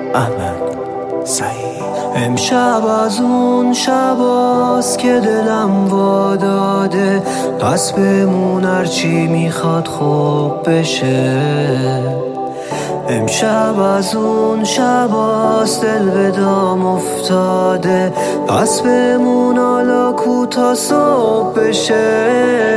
احمد سعید. امشب از اون شباست که دلم واداده، پس بمون هرچی میخواد خوب بشه. امشب از اون شباست دل به دام افتاده، پس بمون حالا کوتا صبح بشه.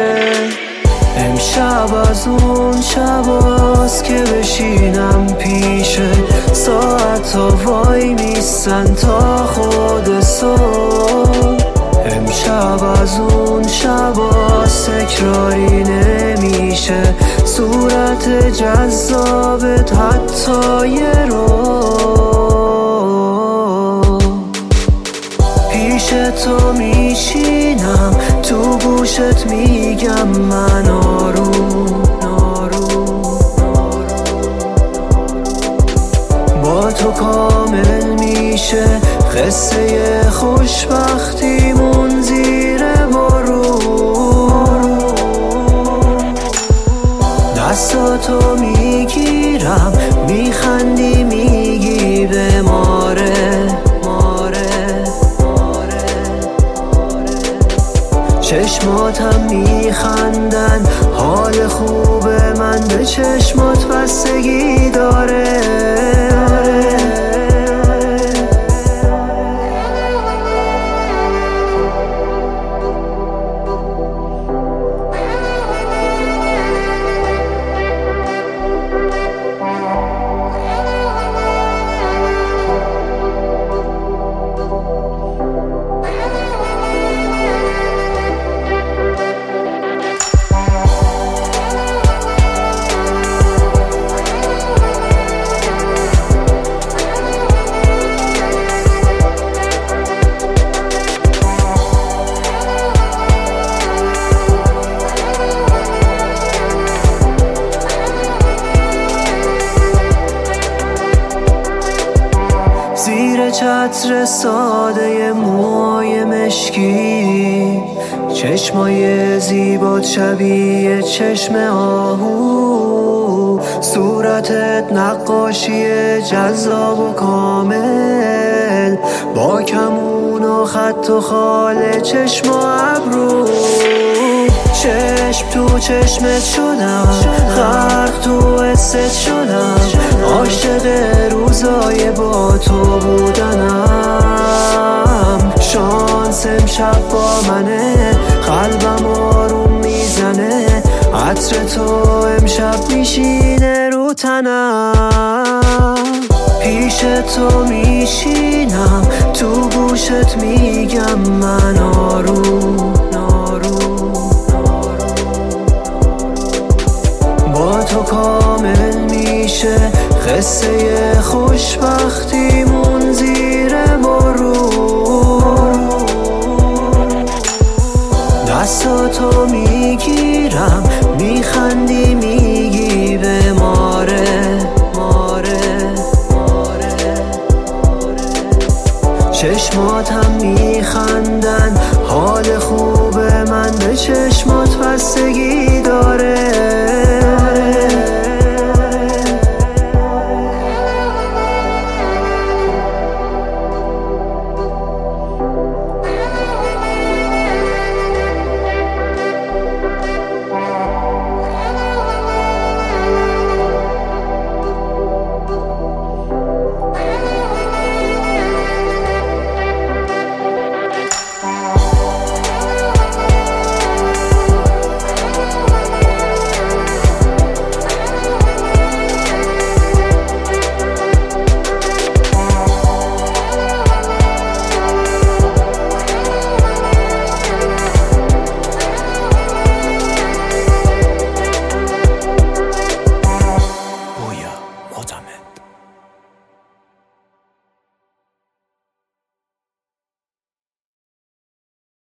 امشب از اون شباست که بشینم پیشه، ساعت ها وای میستن تا خود صبح. امشب از اون شباست تکراری نمیشه، صورت جذابت حتی یه رو. پیش تو میشینم، تو گوشت میگم من آروم. با تو کامل میشه قصه خوشبختیمون زیر بارون. دستاتو میگیرم، میخندی میگی به ماره. چشماتم میخندن، حال خوب من به چشمات بستگی داره. زیر چتر ساده موهای مشکی، چشمای زیبات شبیه چشم آهو، صورتت نقاشی جذاب و کامل، با کمون و خط و خال چشم و ابرو. چشم تو چشمت شدم، غرق تو حست شدم، عاشق روزای با تو بودنم. شانس امشب با منه، قلبم آروم میزنه، عطر تو امشب میشینه رو تنم. پیش تو میشینم، تو گوشت میگم من آروم. با تو کامل میشه قصه خوشبخت